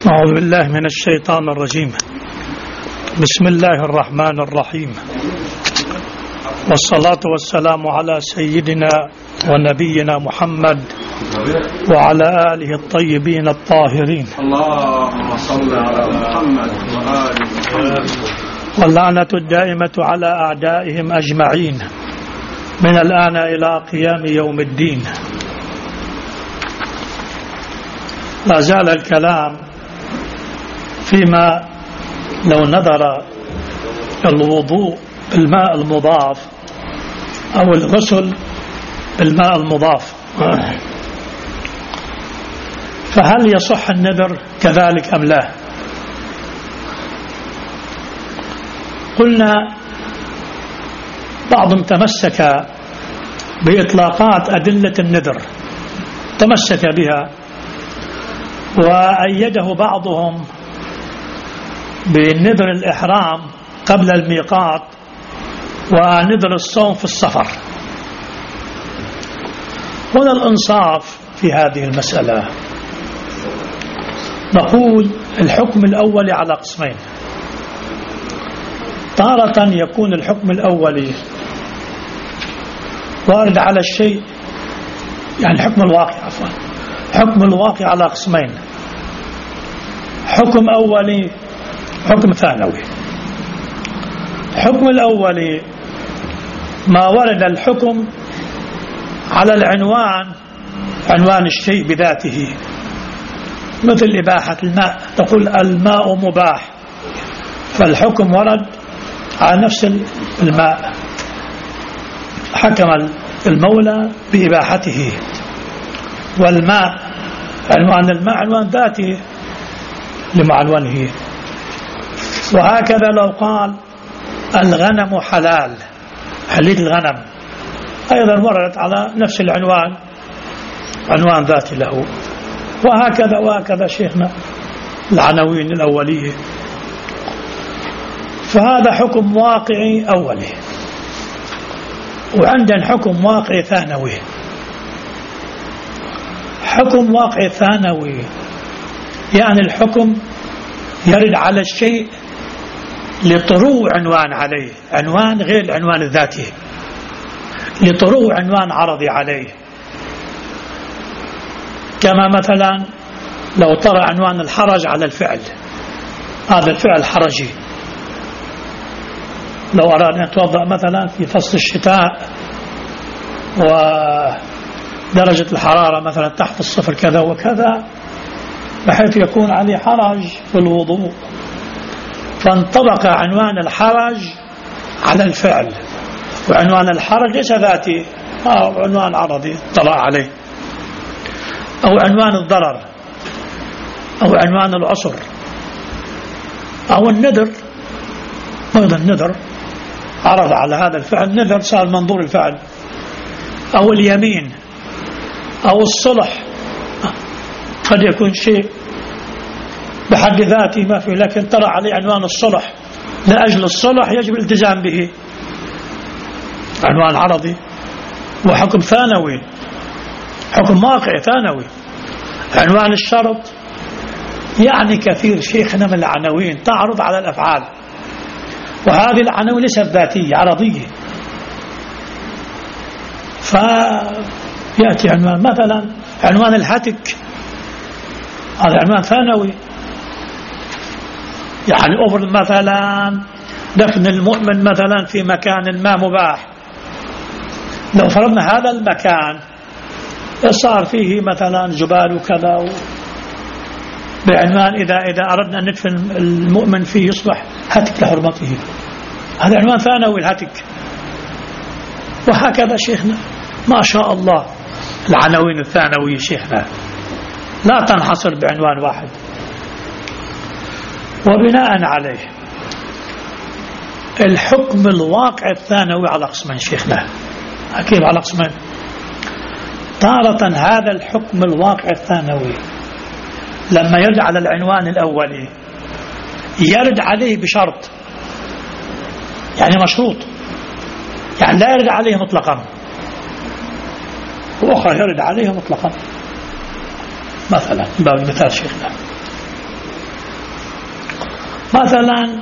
أعوذ بالله من الشيطان الرجيم. بسم الله الرحمن الرحيم، والصلاة والسلام على سيدنا ونبينا محمد وعلى آله الطيبين الطاهرين. اللهم صل على محمد وآله، واللعنة الدائمة على أعدائهم أجمعين من الآن إلى قيام يوم الدين. لا زال الكلام فيما لو نظر الوضوء بالماء المضاف أو الغسل بالماء المضاف، فهل يصح النذر كذلك أم لا؟ قلنا بعضهم تمسك بإطلاقات أدلة النذر، تمسك بها، وأيده بعضهم بنذر الإحرام قبل الميقات ونذر الصوم في السفر. هنا الإنصاف في هذه المسألة، نقول الحكم الأولي على قسمين. تارة يكون الحكم الأولي وارد على الشيء، يعني حكم الواقع، عفوا حكم الواقع على قسمين: حكم أولي، حكم ثانوي. حكم الأولي ما ورد الحكم على العنوان، عنوان الشيء بذاته، مثل إباحة الماء، تقول الماء مباح، فالحكم ورد على نفس الماء، حكم المولى بإباحته، والماء عنوان الماء عنوان ذاته لمعنونه. وهكذا لو قال الغنم حلال، حليل الغنم، أيضا وردت على نفس العنوان، عنوان ذاتي له. وهكذا وهكذا شيخنا العناوين الأولية. فهذا حكم واقعي أولي، وعندنا حكم واقعي ثانوي. حكم واقعي ثانوي يعني الحكم يرد على الشيء لطرو عنوان عليه، عنوان غير العنوان الذاتي، لطرو عنوان عرضي عليه. كما مثلا لو طرأ عنوان الحرج على الفعل، هذا الفعل حرجي. لو أراد أن يتوضأ مثلا في فصل الشتاء ودرجة الحرارة مثلا تحت الصفر كذا وكذا، بحيث يكون عليه حرج في الوضوء، فانطبق عنوان الحرج على الفعل، وعنوان الحرج ليس ذاتي، عنوان عرضي طلع عليه. أو عنوان الضرر، أو عنوان العسر، أو النذر، أيضا النذر عرض على هذا الفعل، نذر صار منظور الفعل. أو اليمين، أو الصلح، قد يكون شيء بحد ذاته ما فيه، لكن ترى عليه عنوان الصلح، لأجل الصلح يجب الالتزام به، عنوان عرضي. وحكم ثانوي، حكم واقعي ثانوي، عنوان الشرط، يعني كثير شيخنا من العناوين تعرض على الأفعال، وهذه العناوين ليست ذاتية، عرضية. فيأتي عنوان مثلا عنوان الهتك، هذا عنوان ثانوي، يعني أفرض مثلا دفن المؤمن مثلا في مكان ما مباح، لو فرضنا هذا المكان صار فيه مثلا جبال وكذا، بعنوان إذا أردنا أن ندفن المؤمن فيه يصبح هتك لحرمته، هذا عنوان ثانوي الهتك. وهكذا شيخنا ما شاء الله العناوين الثانوية شيخنا لا تنحصر بعنوان واحد. وبناء عليه الحكم الواقع الثانوي على قسمين شيخنا. كيف على قسمين؟ تارة هذا الحكم الواقع الثانوي لما يرد على العنوان الأولي يرد عليه بشرط، يعني مشروط، يعني لا يرد عليه مطلقا، وأخرى يرد عليه مطلقا. مثلا باب المثال شيخنا مثلا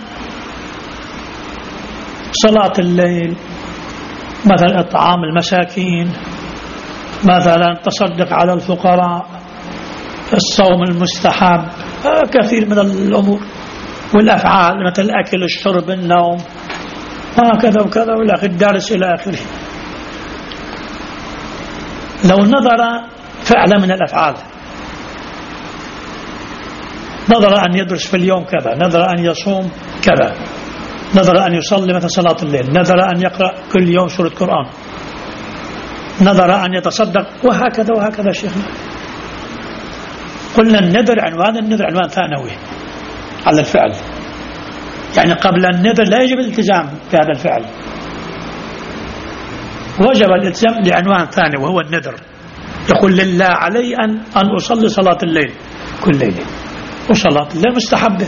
صلاة الليل، مثلا إطعام المساكين، مثلا تصدق على الفقراء، الصوم المستحب، كثير من الأمور والأفعال مثل الأكل الشرب النوم هكذا وكذا والآخر الدارس إلى آخره. لو نظر فعل من الأفعال، نظر أن يدرس في اليوم كذا، نظر أن يصوم كذا، نظر أن يصلي مثل صلاة الليل، نظر أن يقرأ كل يوم سورة قرآن، نظر أن يتصدق وهكذا وهكذا. شيخنا قلنا النذر عنوان ثانوي على الفعل، يعني قبل النذر لا يجب الالتزام بهذا الفعل، وجب الالتزام لعنوان ثاني وهو النذر. يقول لله علي أن أصلي صلاة الليل كل ليلة، وصلاة الليل مستحبة،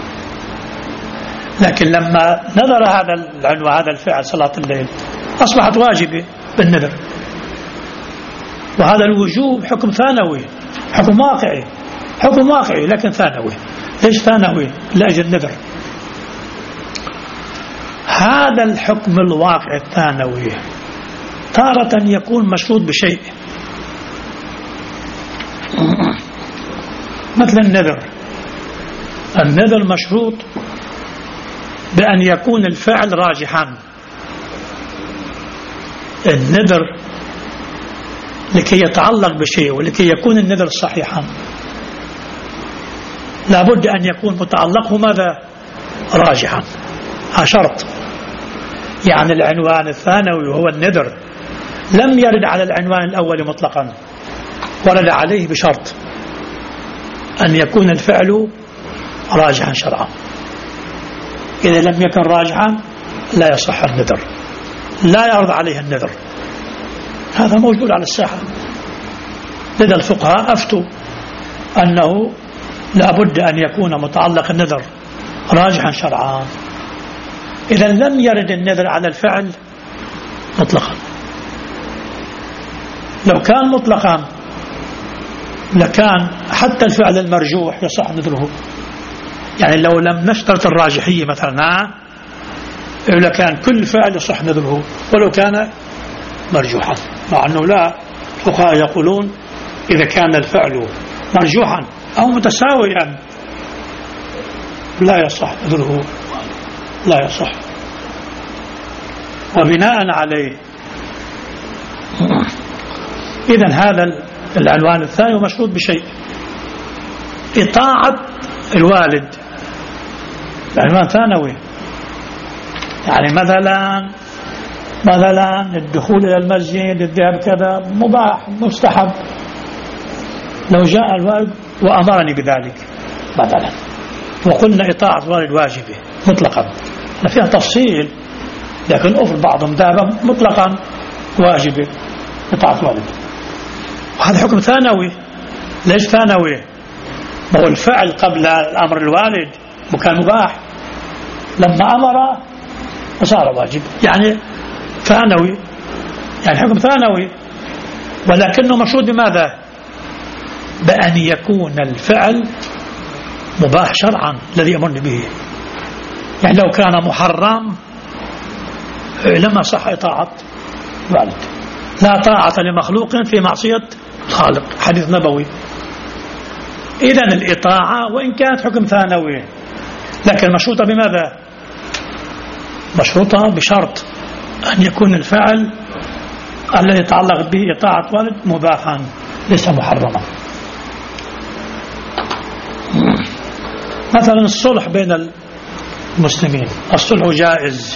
لكن لما نذر هذا العنوان هذا الفعل صلاة الليل أصبحت واجبة بالنذر، وهذا الوجوب حكم ثانوي، حكم واقعي لكن ثانوي. ليش ثانوي؟ لأجل النذر. هذا الحكم الواقع الثانوي تارة يكون مشروط بشيء مثل النذر مشروط بأن يكون الفعل راجحا. النذر لكي يتعلق بشيء ولكي يكون النذر صحيحا لابد أن يكون متعلقه ماذا؟ راجحا. شرط. يعني العنوان الثانوي وهو النذر لم يرد على العنوان الأول مطلقا، ورد عليه بشرط أن يكون الفعل راجحا شرعا. إذا لم يكن راجحا لا يصح النذر، لا يعرض عليه النذر. هذا موجود على الساحة. لذا الفقهاء أفتوا أنه لابد أن يكون متعلق النذر راجحا شرعا. إذا لم يرد النذر على الفعل مطلقا. لو كان مطلقا لكان حتى الفعل المرجوح يصح نذره. يعني لو لم نشترط الراجحية مثلا لكان كل فعل يصح نذره ولو كان مرجوحا، مع أنه لا، الفقهاء يقولون إذا كان الفعل مرجوحا أو متساويا لا يصح نذره، لا يصح. وبناء عليه إذن هذا العنوان الثاني مشروط بشيء: إطاعة الوالد. العنوان ثانوي، يعني مثلا الدخول إلى المسجد، الذهاب كذا مباح مستحب، لو جاء الوالد وأمرني بذلك مثلا وقلنا إطاعة الوالد واجبة مطلقا، فيها تفصيل، لكن أفضل بعضهم ذهب مطلقا واجبة إطاعة الوالد. وهذا حكم ثانوي. ليش ثانوي؟ هو الفعل قبل الأمر الوالد وكان مباح، لما أمر فصار واجب، يعني ثانوي، يعني حكم ثانوي، ولكنه مشروط بماذا؟ بأن يكون الفعل مباح شرعا الذي أمرنا به. يعني لو كان محرم لما صح إطاعة والد. لا طاعة لمخلوق في معصية خالق، حديث نبوي. إذن الإطاعة وإن كانت حكم ثانوي لكن مشروطة بماذا؟ مشروطة بشرط أن يكون الفعل الذي يتعلق به إطاعة والد مباحا ليس محرما. مثلا الصلح بين المسلمين، الصلح جائز،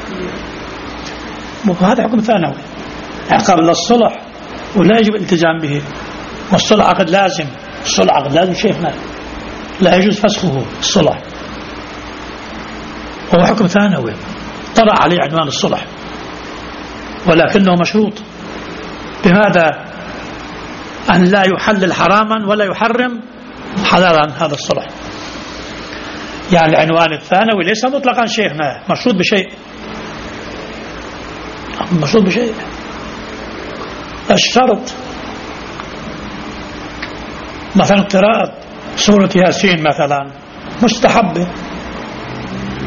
وهذا حكم ثانوي. يعني قبل الصلح ولا يجب الالتزام به، والصلح عقد لازم، الصلح عقد لازم شيخنا، لا يجوز فسخه. الصلح هو حكم ثانوي طرأ عليه عنوان الصلح، ولكنه مشروط بماذا؟ أن لا يحلل حراما ولا يحرم حلالا هذا الصلح. يعني العنوان الثانوي ليس مطلقا شيخنا، مشروط بشيء، مشروط بشيء. الشرط مثلا قراءة سورة ياسين مثلا مستحبة،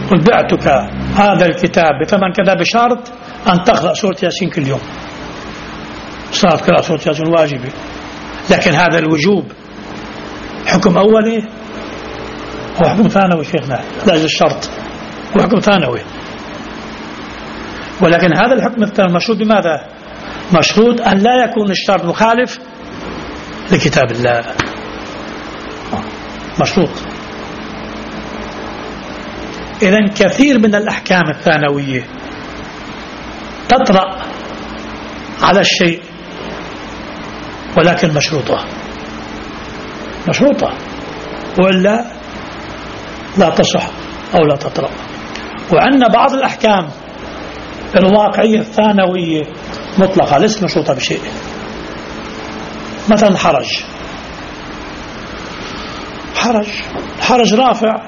قل بعتك هذا الكتاب بثمن كذا بشرط أن تقرأ سورة ياسين كل يوم، صارت قراءة سورة ياسين واجبة. لكن هذا الوجوب حكم أولي هو حكم ثانوي شيخنا، لا الشرط هو حكم ثانوي. ولكن هذا الحكم الثانوي مشروط بماذا؟ مشروط أن لا يكون الشرط مخالف لكتاب الله، مشروط. إذن كثير من الأحكام الثانوية تطرأ على الشيء ولكن مشروطة وإلا لا تصح أو لا تطرأ. وعندنا بعض الأحكام الواقعية الثانوية مطلقة ليست مشروطة بشيء، مثلا حرج رافع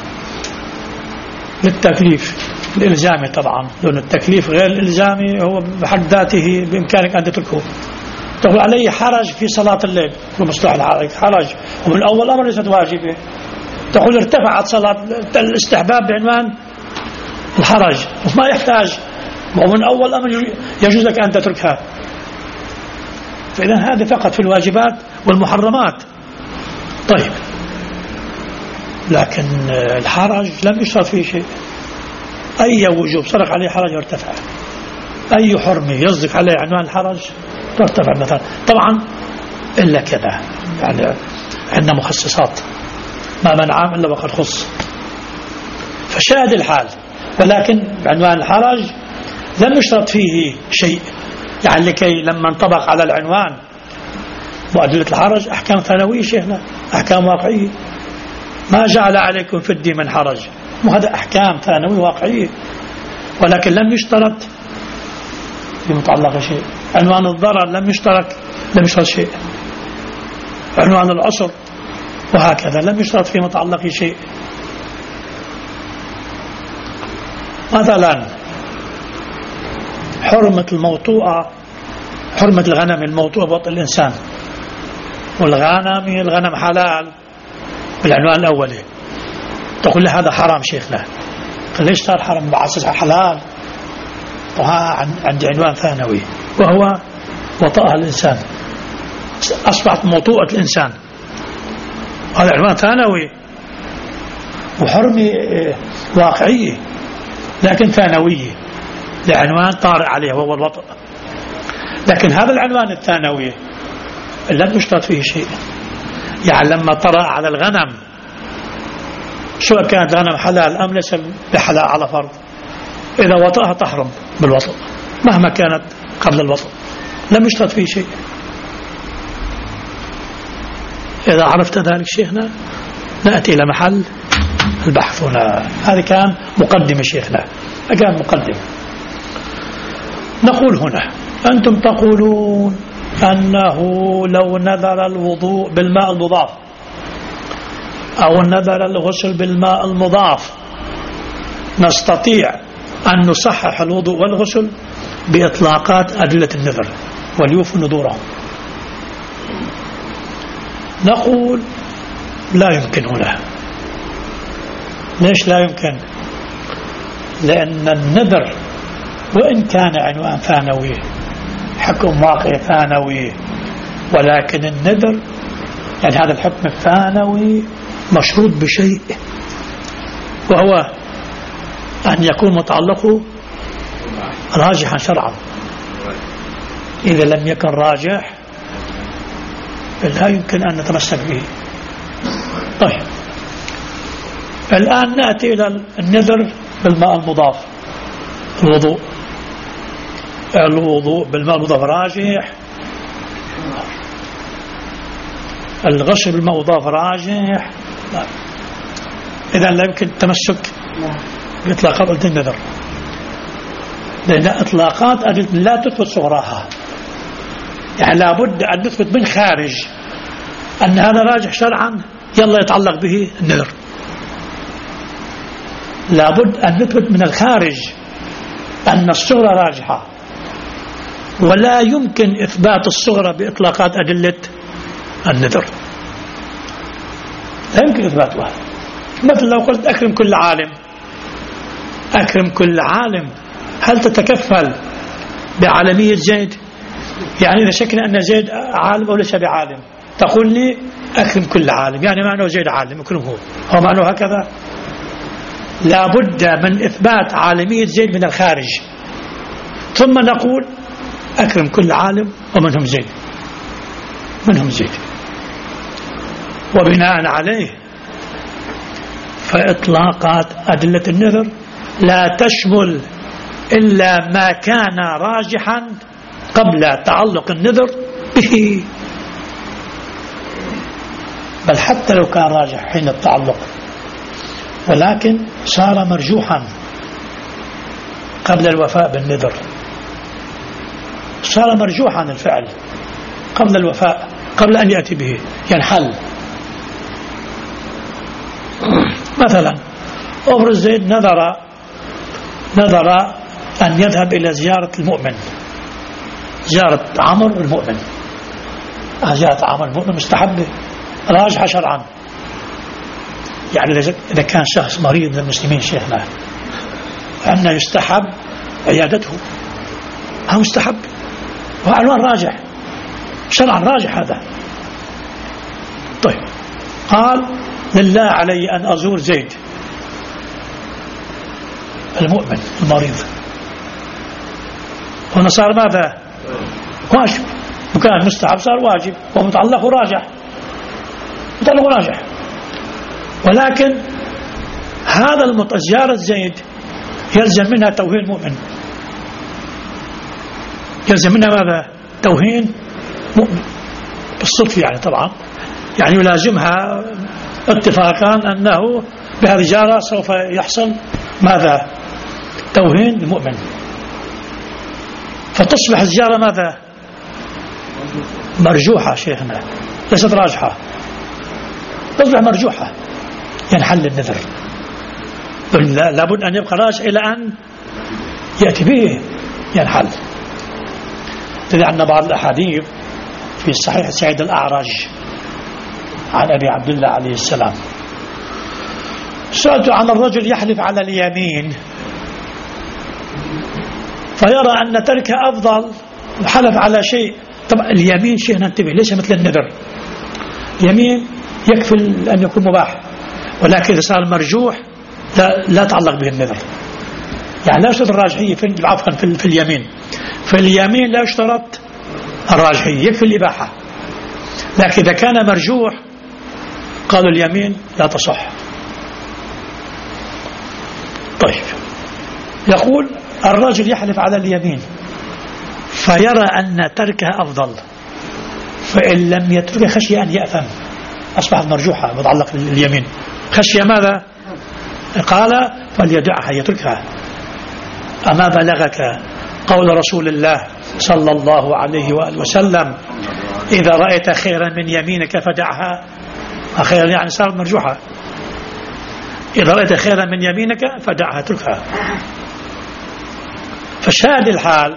للتكليف الإلزامي طبعا، لأن التكليف غير الإلزامي هو بحد ذاته بإمكانك أن تتركه. تقول علي حرج في صلاة الليل، في مصطلح حرج ومن أول أمر ليست واجبة. تقول ارتفعت صلاة الاستحباب بعنوان الحرج وما يحتاج، ومن أول أمر يجوز لك أن تتركها. فإذا هذا فقط في الواجبات والمحرمات. طيب، لكن الحرج لم يشترط فيه شيء. أي وجوب صدق عليه حرج يرتفع، أي حرمة يصدق عليه عنوان الحرج ترتفع مثلا. طبعا إلا كذا، يعني عندنا مخصصات، ما من عام إلا وقد خص، فشاهد الحال. ولكن بعنوان الحرج لم يشترط فيه شيء، يعني لكي لما انطبق على العنوان وأدلة الحرج أحكام ثانوية شيخنا، أحكام واقعية، ما جعل عليكم في الدين من حرج، وهذا أحكام ثانوية واقعية. ولكن لم يشترط في متعلق شيء. عنوان الضرر لم يشترط شيء. عنوان العسر وهكذا لم يشترط في متعلق شيء. مثلا حرمة الغنم الموطوءة بوطن الإنسان، الغنم حلال بالعنوان الأولي. تقول لي هذا حرام شيخنا، ليش صار حرام؟ بعصر حلال. عندي عنوان ثانوي وهو وطأها الإنسان، أصبحت موطوءة الإنسان، هذا عنوان ثانوي. وحرمة واقعية لكن ثانوية لعنوان طارئ عليه وهو الوطأ. لكن هذا العنوان الثانوي لم يشترط فيه شيء، يعني لما طرأ على الغنم سواء كانت غنم حلال أم ليس بحلال على فرض، إذا وطأها تحرم بالوطأ مهما كانت قبل الوطأ، لم يشترط فيه شيء. إذا عرفت ذلك شيخنا نأتي إلى محل البحث هنا. هذه كان مقدمة شيخنا، كان مقدمة. نقول هنا أنتم تقولون أنه لو نذر الوضوء بالماء المضاف أو نذر الغسل بالماء المضاف نستطيع أن نصحح الوضوء والغسل بإطلاقات أدلة النذر وليوفوا نذورهم. نقول لا يمكن هنا. ليش لا يمكن؟ لأن النذر وإن كان عنوان ثانوي، حكم واقعي ثانوي، ولكن النذر يعني هذا الحكم الثانوي مشروط بشيء، وهو أن يكون متعلقه راجحا شرعا. إذا لم يكن راجح لا يمكن أن نتمسك به. طيب، الآن نأتي إلى النذر بالماء المضاف. الوضوء بالماء المضاف راجح، الغسل بالماء المضاف راجح، إذا لا يمكن التمسك بإطلاقات أدلة النذر، لأن إطلاقات أدلة لا تثبت صغراها، يعني لابد أن نثبت من خارج أن هذا راجح شرعا يلا يتعلق به النذر. لابد أن نثبت من الخارج أن الصغرى راجحة، ولا يمكن إثبات الصغرى بإطلاقات أدلة النذر، لا يمكن إثباتها. مثل لو قلت أكرم كل عالم أكرم كل عالم، هل تتكفل بعالمية زيد؟ يعني إذا شكنا أن زيد عالم أو ليس بعالم تقول لي أكرم كل عالم، يعني معنى زيد عالم أكرمه، هو معنى هكذا؟ لا بد من إثبات عالمية زيد من الخارج، ثم نقول أكرم كل عالم ومنهم زيد، منهم زيد. وبناء عليه فإطلاقات أدلة النذر لا تشمل إلا ما كان راجحا قبل تعلق النذر به، بل حتى لو كان راجح حين التعلق ولكن صار مرجوحا قبل الوفاء بالنذر، صار مرجوحا الفعل قبل الوفاء، قبل أن يأتي به ينحل. مثلا أفرض زيد نذر أن يذهب إلى زيارة المؤمن، زيارة عمرو المؤمن، زيارة عمرو المؤمن مستحبة راجحة شرعا، يعني إذا كان شخص مريض من المسلمين شيخنا فإنه يستحب عيادته، هذا مستحب وعنوان راجح شرعا، راجح هذا. طيب قال لله علي أن أزور زيد المؤمن المريض، هنا صار ماذا؟ واجب، وكان مستحب صار واجب، ومتعلق راجح، متعلق راجح. ولكن هذا زيارة زيد يلزم منها توهين المؤمن، يلزم منها ماذا؟ توهين مؤمن بالصدفة، يعني طبعا يعني يلازمها اتفاقان أنه بهذه الزيارة سوف يحصل ماذا؟ توهين المؤمن، فتصبح الزيارة ماذا؟ مرجوحة شيخنا، ليست راجحة، تصبح مرجوحة، ينحل النذر، لابد أن يبقى راجح إلى أن يأتي به ينحل. لأن بعض الأحاديث في صحيح سعيد الأعرج عن أبي عبد الله عليه السلام، سألت عن الرجل يحلف على اليمين فيرى أن تركه أفضل، وحلف على شيء. طبعا اليمين شيء ننتبه، ليس مثل النذر، اليمين يكفي أن يكون مباح، ولكن إذا صار مرجوح لا تعلق به النذر، يعني لا يشترط الراجحية عفوا في اليمين، في اليمين لا يشترط الراجحية، يكفي الإباحة. لكن إذا كان مرجوح قالوا اليمين لا تصح. طيب يقول الرجل يحلف على اليمين فيرى أن تركها أفضل، فإن لم يتركها خشية أن يأثم، أصبحت مرجوحة متعلق اليمين، خشية ماذا؟ قال فليدعها يتركها. أما بلغك قول رسول الله صلى الله عليه وآله وسلم إذا رأيت خيرا من يمينك فدعها، خيرا يعني صارت مرجوحة، إذا رأيت خيرا من يمينك فدعها تركها. فشاهد الحال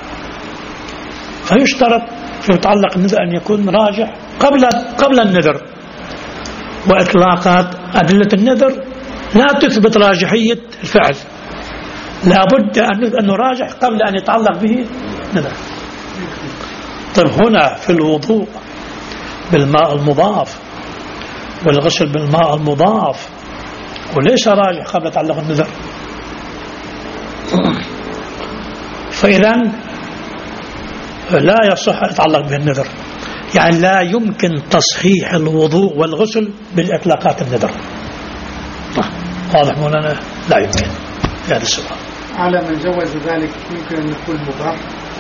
فيشترط في متعلق النذر أن يكون راجح قبل النذر، وإطلاقات أدلة النذر لا تثبت راجحية الفعل، لا بد أنه راجح قبل أن يتعلق به نذر. طيب هنا في الوضوء بالماء المضاف والغسل بالماء المضاف وليس راجح قبل تعلق النذر، فإذا لا يصح يتعلق به النذر، يعني لا يمكن تصحيح الوضوء والغسل بالإطلاقات النذر. واضح مولانا؟ لا يمكن في هذا السؤال. على من جوز ذلك يمكن أن يكون مباح؟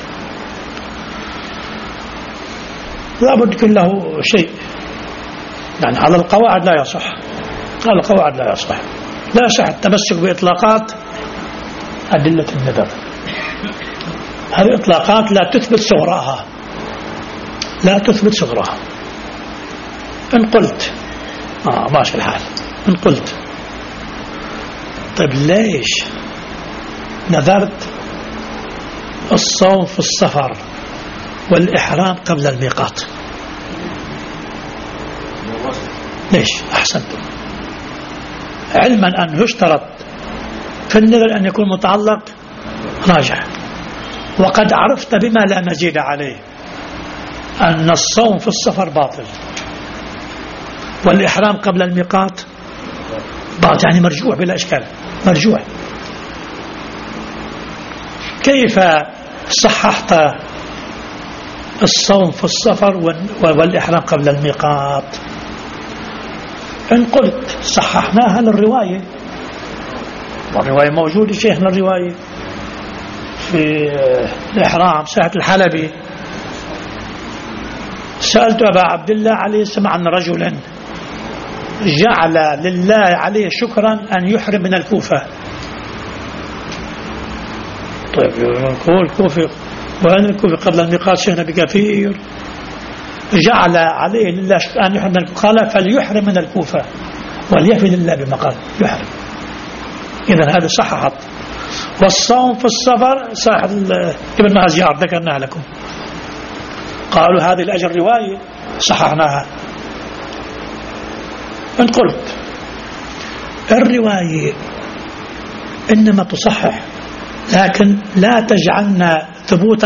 لا بد يكون له شيء، يعني على القواعد لا يصح، على القواعد لا يصح، لا يصح التمسك بإطلاقات أدلة النذر. هذه الإطلاقات لا تثبت صغراها، لا تثبت صغراها. إن قلت ماشي الحال، إن قلت طيب ليش نذرت الصوم في السفر والإحرام قبل الميقات؟ ليش؟ أحسنتم، علما أن يشترط في النذر أن يكون متعلق راجح. وقد عرفت بما لا مزيد عليه أن الصوم في السفر باطل والإحرام قبل الميقات باطل، يعني مرجوع بلا إشكال، مرجوع. كيف صححت الصوم في السفر والإحرام قبل الميقات؟ إن قلت صححناها للرواية، والرواية موجودة شيخنا، الرواية في الإحرام ساعة الحلبي. سألت أبا عبد الله عليه السلام عن رجل جعل لله عليه شكرا أن يحرم من الكوفة. طيب الكوفة وين الكوفة قبل الميقات شيخنا بكثير، جعل عليه لله أن يحرم من الكوفة، قال فليحرم من الكوفة وليفي لله بما قال يحرم. إذن هذا صححت. والصوم في السفر صاحب ابن مهزيار ذكرناها لكم، قالوا هذه الأجر رواية صححناها. إن قلت الرواية إنما تصحح لكن لا تجعلنا ثبوتا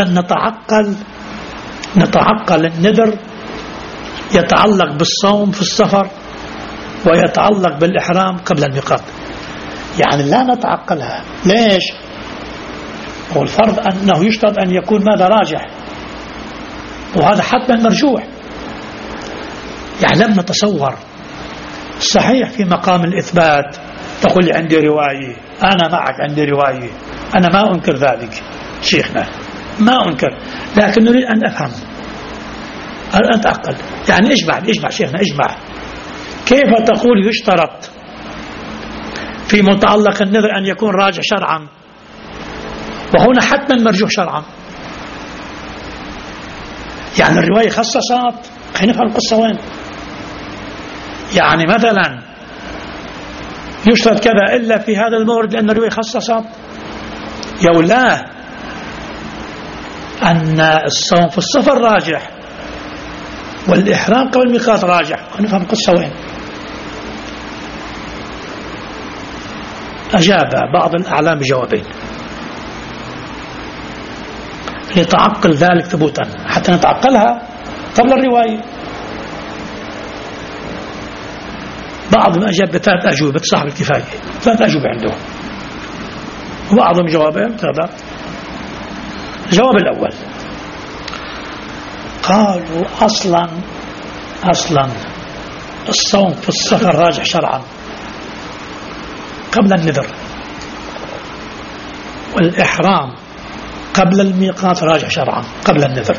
نتعقل النذر يتعلق بالصوم في السفر ويتعلق بالإحرام قبل الميقات، يعني لا نتعقلها. ليش؟ هو الفرض أنه يشترط أن يكون ماذا راجح، وهذا حتما مرجوح. يعني لم نتصور صحيح في مقام الإثبات تقول عندي رواية، أنا معك عندي رواية، أنا ما أنكر ذلك شيخنا، ما أنكر، لكن نريد أن أفهم أن أتعقل. يعني اجمع شيخنا، اجمع. كيف تقول يشترط في متعلق النذر أن يكون راجح شرعا وهنا حتما مرجوح شرعا؟ يعني الرواية خصصت، خلينا نفهم القصة وين. يعني مثلا يشترط كذا إلا في هذا المورد لأن الرواية خصصت، يولاه أن الصوم في السفر راجح والإحرام قبل الميقات راجح. نفهم القصة وين. أجاب بعض الأعلام بجوابين لتعقل ذلك ثبوتا حتى نتعقلها قبل الرواية. بعضهم أجاب بثلاث أجوبة صاحب الكفاية، ثلاث أجوبة عندهم، وبعضهم جوابين ثلاثة. الجواب الأول قالوا أصلا الصوم في السفر راجح شرعا قبل النذر، والإحرام قبل الميقات راجح شرعا قبل النذر،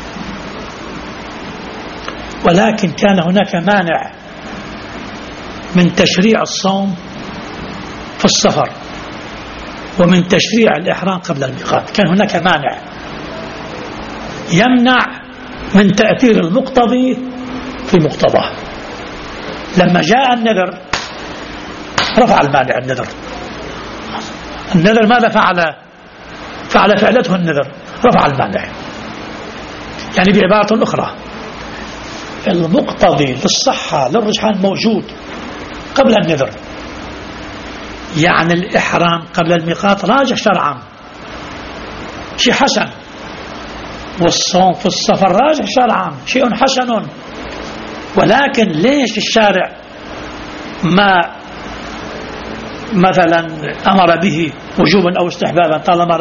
ولكن كان هناك مانع من تشريع الصوم في السفر ومن تشريع الإحرام قبل الميقات. كان هناك مانع يمنع من تأثير المقتضي في مقتضاه. لما جاء النذر رفع المانع. النذر ماذا فعل فعلته النذر، رفع المانع. يعني بعبارة أخرى المقتضي للصحة للرجحان موجود قبل النذر، يعني الإحرام قبل الميقات راجح شرعا شيء حسن، والصوم في السفر راجح شرعا شيء حسن. ولكن ليش الشارع ما مثلا أمر به وجوبا أو استحبابا طالما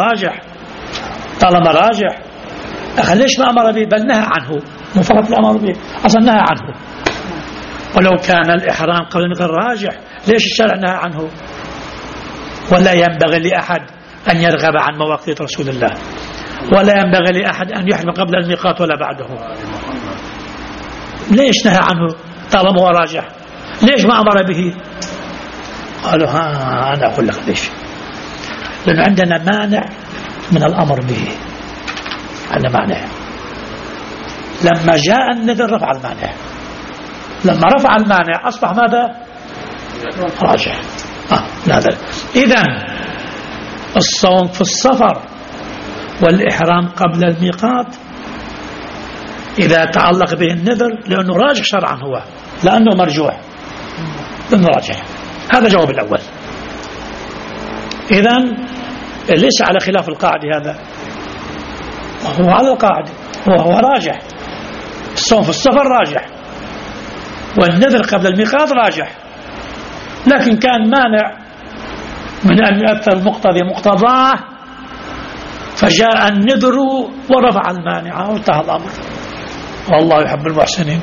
راجح ليش ما أمر به بل نهى عنه؟ مو فقط الأمر به، أصلا نهى عنه. ولو كان الإحرام قبل الميقات راجح ليش الشارع نهى عنه؟ ولا ينبغي لأحد أن يرغب عن مواقيت رسول الله، ولا ينبغي لأحد أن يحرم قبل الميقات ولا بعده. ليش نهى عنه طالما هو راجح؟ ليش ما أمر به؟ قالوا أنا أقول لك ليش. لأن عندنا مانع من الأمر به، عندنا مانع. لما جاء النذر رفع المانع، لما رفع المانع أصبح ماذا؟ راجح. إذن الصوم في السفر والإحرام قبل الميقات إذا تعلق به النذر لأنه راجح شرعا، هو لأنه مرجوح لأنه راجح. هذا جواب الأول. إذن ليس على خلاف القاعدة هذا، هو على القاعدة وهو راجح. الصوم في السفر راجح، والنذر قبل الميقات راجح، لكن كان مانع من أن يؤثر المقتضي مقتضاه، فجاء النذر ورفع المانع وانتهى الأمر، والله يحب المحسنين.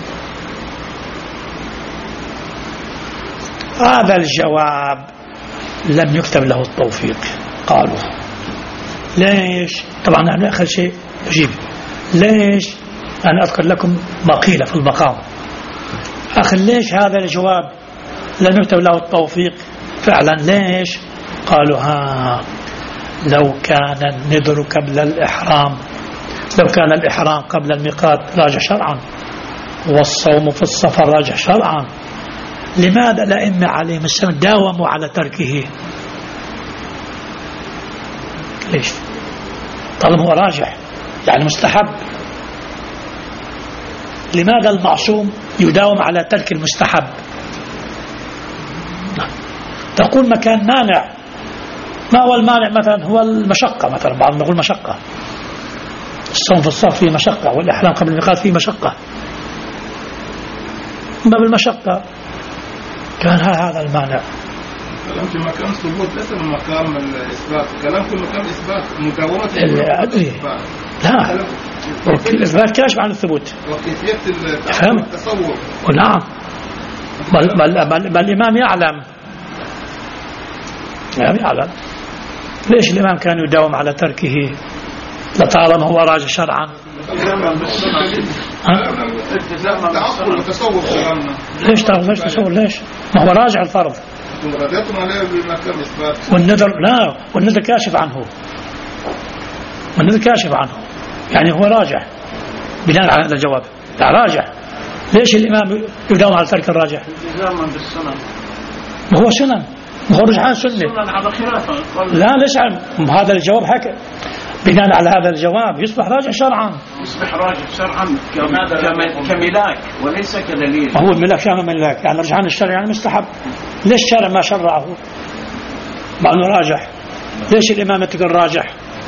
هذا الجواب لم يكتب له التوفيق. قالوا ليش؟ طبعا أنا آخر شيء أجيب ليش. أنا أذكر لكم ما قيل في المقام آخر. ليش هذا الجواب لم يكتب له التوفيق فعلا؟ ليش؟ قالوا لو كان النذر قبل الإحرام، لو كان الإحرام قبل الميقات راجع شرعا، والصوم في السفر راجع شرعا، لماذا الأئمة عليهم السلام داوموا على تركه؟ ليش؟ طالما هو راجح يعني مستحب، لماذا المعصوم يداوم على ترك المستحب؟ تقول مكان مانع. ما هو المانع؟ مثلا هو المشقة، مثلا بعض نقول مشقة، الصوم في السفر فيه مشقة، والإحرام قبل الميقات فيه مشقة. ما بالمشقة كان هذا المانع. كلام في مكان ثبوت ليس من مقام الإثبات، كلام في مكان إثبات مداومة أدري. لا، الإثبات كاشف عن الثبوت وكيفية التصور. نعم، بل الإمام يعلم. ليش الإمام كان يداوم على تركه لطالما هو راجع شرعا؟ ليش تصور؟ ليش؟ ما هو راجع الفرض، والنذر لا، والنذر كاشف عنه، والنذر كاشف عنه، يعني هو راجع بناء على هذا الجواب. لا راجع. ليش الإمام يداوم على ترك الراجع؟ ما هو سنن، ما هو رجحان سنة. لا ليش هذا الجواب حكى بناء على هذا الجواب يصبح راجع شرعا. يصبح راجع شرعا كملاك وليس كدليل. هو الملاك شامل ملاك، يعني رجحان الشرع يعني مستحب. ليش الشرع ما شرعه مع انه راجح؟ ليش الإمام تقول راجح؟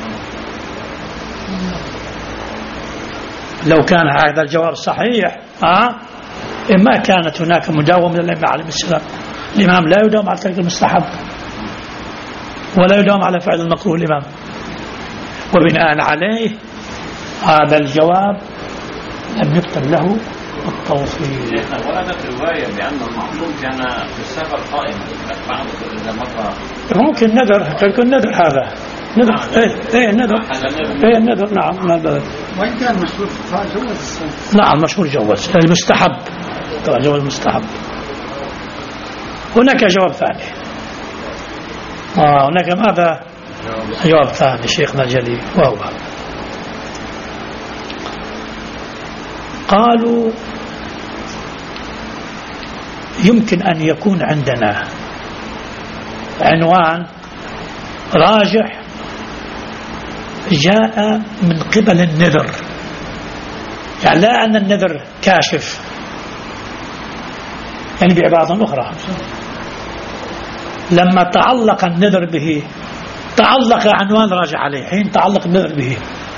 لو كان هذا الجواب صحيح ما كانت هناك مداومة للأئمة عليهم السلام. الإمام لا يداوم على ترك المستحب ولا يداوم على فعل المكروه الإمام، وبناء عليه هذا الجواب لم يكتب له التوفيق. وردت رواية بأن المعصوم كان في السفر قائما بعض إذا مر. ممكن نذر، ترك النذر هذا نذر. ايه النذر نعم. وإن كان مشهور جوز. نعم مشهور جوز المستحب، طبعا جوز المستحب. هناك جواب ثاني. هناك ماذا؟ جواب ثاني شيخنا الجليل، وهو قالوا يمكن أن يكون عندنا عنوان راجح جاء من قبل النذر، يعني لا أن النذر كاشف، يعني بعبارة أخرى لما تعلق النذر به تعلق عنوان راجع عليه. حين تعلق النذر به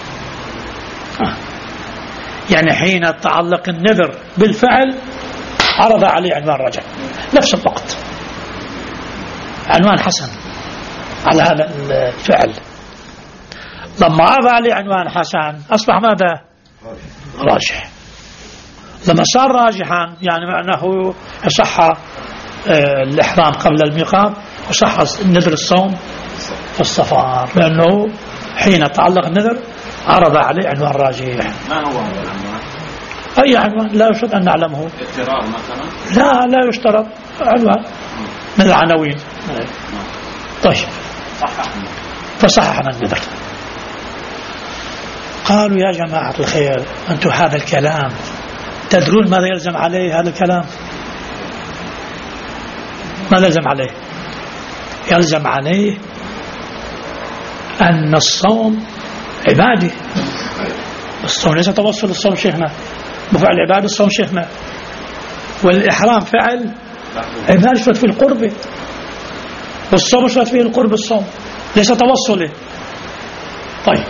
يعني حين تعلق النذر بالفعل عرض عليه عنوان راجع نفس الوقت، عنوان حسن على هذا الفعل. لما عرض عليه عنوان حسن أصبح ماذا؟ راجح. لما صار راجحا يعني معناه صح الإحرام قبل الميقات وصح النذر الصوم في السفر، لأنه حين تعلق النذر عرض عليه عنوان راجح. ما هو هذا العنوان؟ أي عنوان لا يشترط أن نعلمه. اضطرار مثلا؟ لا يشترط عنوان من العناوين. طيب فصححنا النذر. قالوا يا جماعة الخير أنتم هذا الكلام تدرون ماذا يلزم عليه؟ هذا الكلام ماذا يلزم عليه؟ يلزم عليه أن الصوم عبادة. الصوم ليس توصل الصوم شيخنا بفعل عبادة، الصوم شيخنا، والإحرام فعل عبادة شرط فيه القرب، والصوم شرط فيه القرب الصوم. ليس توصلي. طيب،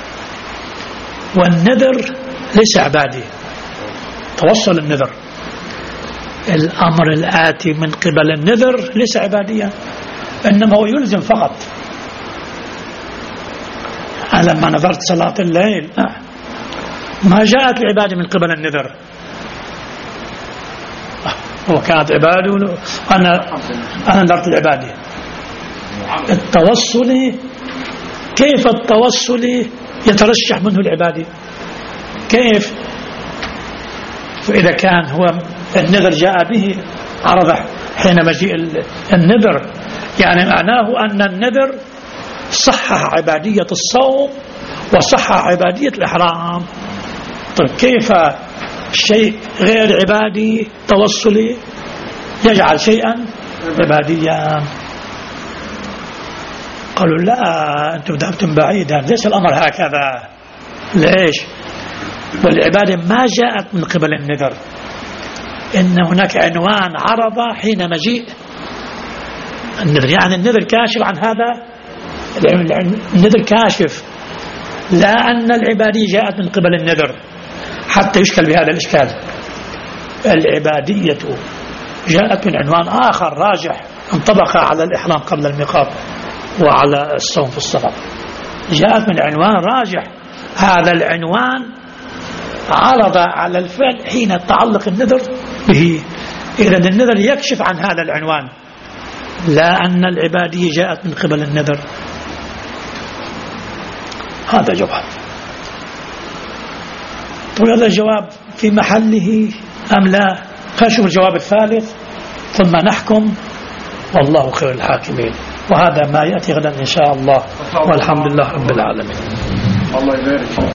والنذر ليس عبادي، توصل النذر. الأمر الآتي من قبل النذر ليس عباديا، إنما هو يلزم فقط. أنا لما نذرت صلاة الليل ما جاءت العبادة من قبل النذر، هو كانت عبادة أنا نذرت العبادة. التوصل كيف التوصل يترشح منه العبادة؟ كيف؟ فإذا كان هو النذر جاء به عرض حين مجيء النذر، يعني معناه أن النذر صحح عبادية الصوم وصحح عبادية الإحرام. طيب كيف شيء غير عبادي توصلي يجعل شيئا عباديا؟ قالوا لا، أنتم ذهبتم بعيدا، ليس الأمر هكذا. ليش؟ والعبادة ما جاءت من قبل النذر، إن هناك عنوان عرض حين مجيء النذر، يعني النذر كاشف عن هذا، النذر كاشف، لا أن العبادية جاءت من قبل النذر حتى يشكل بهذا الإشكال. العبادية جاءت من عنوان آخر راجح انطبق على الإحرام قبل الميقات وعلى الصوم في السفر، جاءت من عنوان راجح، هذا العنوان عرض على الفعل حين تعلق النذر به. إذا النذر يكشف عن هذا العنوان، لا أن العبادية جاءت من قبل النذر. هذا جواب. طيب هذا الجواب في محله أم لا؟ خلينا الجواب الثالث ثم نحكم، والله خير الحاكمين. وهذا ما يأتي غدا إن شاء الله، والحمد لله رب العالمين. الله يبارك.